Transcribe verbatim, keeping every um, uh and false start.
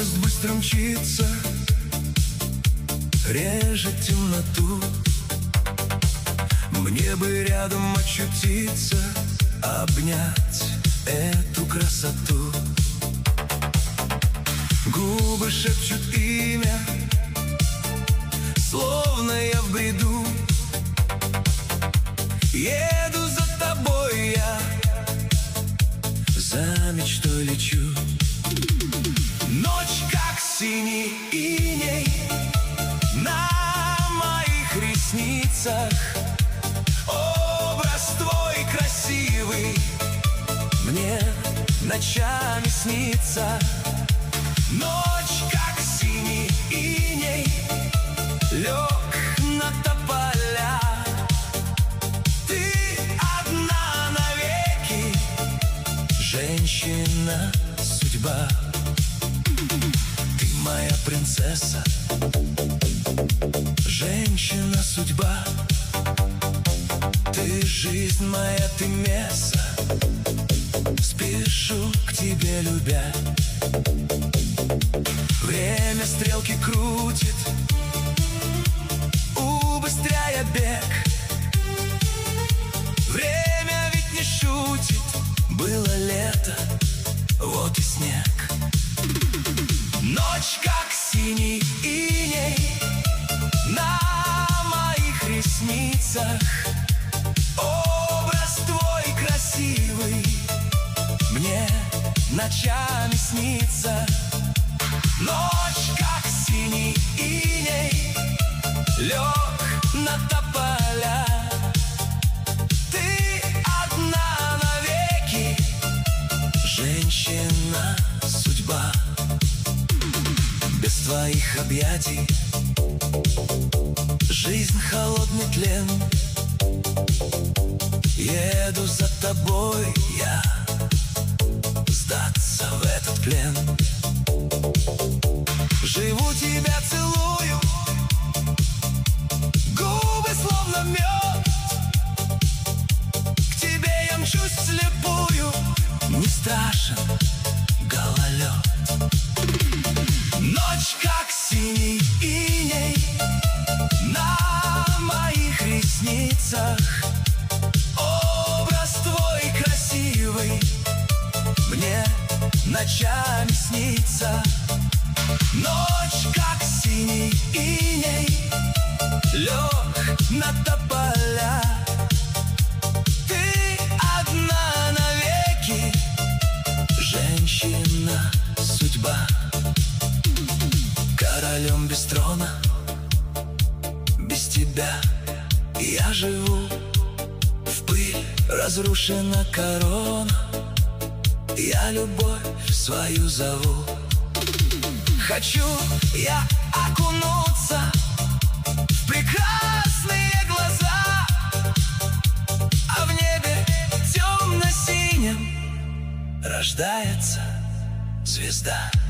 Поезд быстро мчится, режет темноту. Мне бы рядом очутиться, обнять эту красоту. Губы шепчут имя, словно я в бреду. Еду за тобой я, за мечтой лечу. Ночь, как синий иней на моих ресницах. Образ твой красивый мне ночами снится. Ночь, как синий иней, лег на тополя. Ты одна навеки, женщина, судьба. Ты моя принцесса, женщина, судьба. Ты жизнь моя, ты место, спешу к тебе, любя. Время стрелки крутит, убыстряя бег. Время ведь не шутит, было лето, вот и снег. Ночь, как синий иней на моих ресницах. Образ твой красивый мне ночами снится. Ночь, как синий иней, лег на тополя. Ты одна навеки, женщина, судьба. Без твоих объятий жизнь холодный тлен. Еду за тобой я, сдаться в этот плен. Живу, тебя целую, губы словно мед. К тебе я мчусь вслепую, не страшен гололед. Ночь, как синий иней на моих ресницах. Образ твой красивый мне ночами снится. Ночь, как синий иней, лег на тополя. Ты одна навеки, женщина, судьба. Королем без трона, без тебя я живу. В пыль разрушена корона, я любовь свою зову. Хочу я окунуться в прекрасные глаза, а в небе темно-синем рождается звезда.